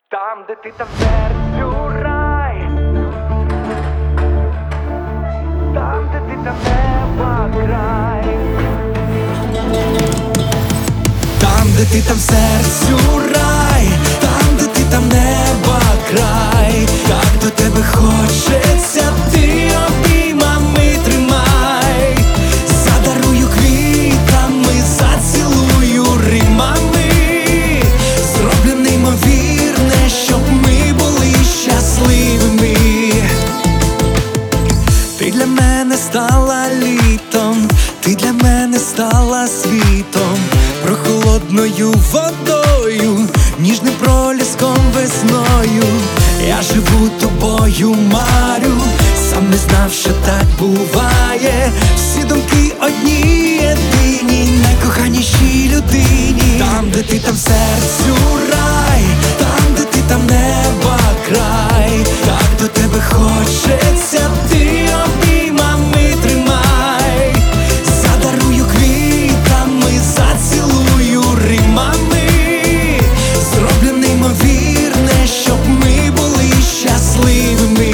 Там, де ти, там серцю рай, там, де ти, там неба край, там, де ти, там серцю рай, там, де ти, там неба край, так до тебе хочеться, ти обіймами тримай, задарую квітами, зацілую римами, зроблю неймовірне, щоб ми були щасливими. Ти для мене стала літом, ти для мене стала світом, прохолодною водою, ніжним проліском весною. Я живу тобою, марю, сам не знав, що так буває. Всі думки одні, єдині, найкоханішій людині. Там, де ти, там серцю рай, там, де ти, там неба край, так до тебе хочеться, ти обіймами тримай, задарую квітами, зацілую римами, зроблю неймовірне, щоб ми були щасливими.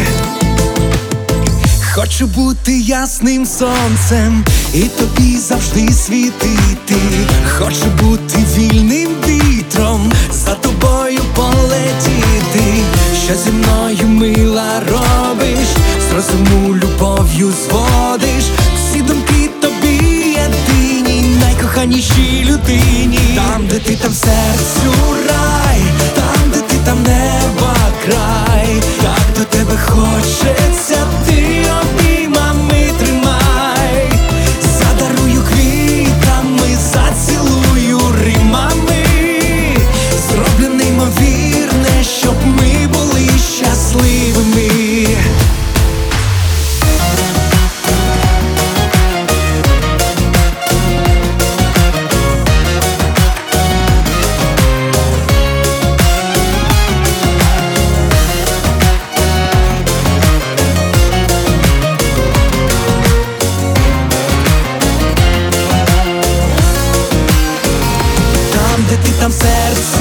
Хочу бути ясним сонцем і тобі завжди світити. Хочу бути вільним вітром, за тобою полетіти. Що зі мною, мила, робиш, з розуму любов'ю зводиш. Всі думки тобі єдині, найкоханішій людині. Там, де ти, там серцю рай, там, де ти, там неба край, так до тебе хочеться, ти обіймами тримай, задарую квітами, зацілую римами, зроблю неймовірне, щоб ми були щасливими. Там, де ти, там серце